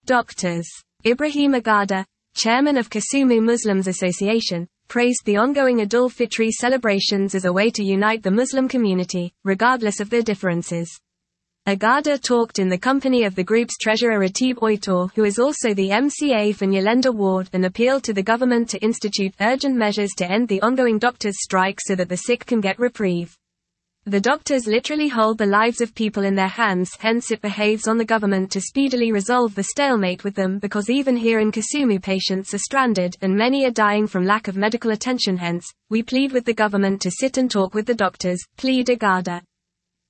Doctors. Ibrahim Agada, chairman of Kisumu Muslims Association, praised the ongoing Eid al-Fitr celebrations as a way to unite the Muslim community, regardless of their differences. Agada talked in the company of the group's treasurer Ratib Oitor, who is also the MCA for Nyalenda Ward, and appealed to the government to institute urgent measures to end the ongoing doctors' strike so that the sick can get reprieve. The doctors literally hold the lives of people in their hands, hence it behaves on the government to speedily resolve the stalemate with them, because even here in Kisumu patients are stranded and many are dying from lack of medical attention. Hence, we plead with the government to sit and talk with the doctors, plead Agada.